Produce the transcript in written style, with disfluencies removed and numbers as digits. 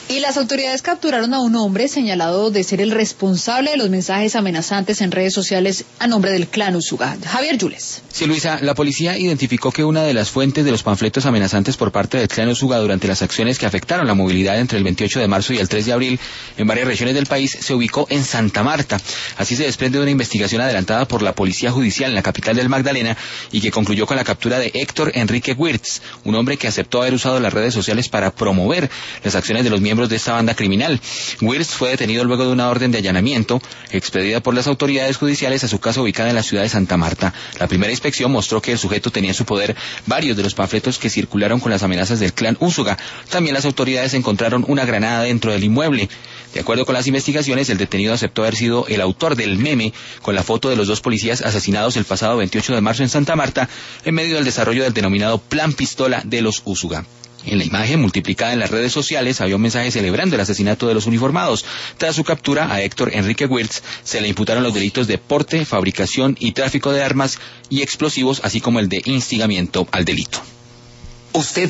Y las autoridades capturaron a un hombre señalado de ser el responsable de los mensajes amenazantes en redes sociales a nombre del clan Usuga. Javier Yules. Sí, Luisa, la policía identificó que una de las fuentes de los panfletos amenazantes por parte del clan Usuga durante las acciones que afectaron la movilidad entre el 28 de marzo y el 3 de abril en varias regiones del país se ubicó en Santa Marta. Así se desprende de una investigación adelantada por la Policía Judicial en la capital del Magdalena y que concluyó con la captura de Héctor Enrique Wirtz, un hombre que aceptó haber usado las redes sociales para promover las acciones de los miembros de esta banda criminal. Wirtz fue detenido luego de una orden de allanamiento expedida por las autoridades judiciales a su casa ubicada en la ciudad de Santa Marta. La primera inspección mostró que el sujeto tenía en su poder varios de los panfletos que circularon con las amenazas del clan Usuga. También las autoridades encontraron una granada dentro del inmueble. De acuerdo con las investigaciones, el detenido aceptó haber sido el autor del meme con la foto de los dos policías asesinados el pasado 28 de marzo en Santa Marta en medio del desarrollo del denominado Plan Pistola de los Usuga. En la imagen, multiplicada en las redes sociales, había un mensaje celebrando el asesinato de los uniformados. Tras su captura, a Héctor Enrique Wirtz se le imputaron los delitos de porte, fabricación y tráfico de armas y explosivos, así como el de instigamiento al delito. Usted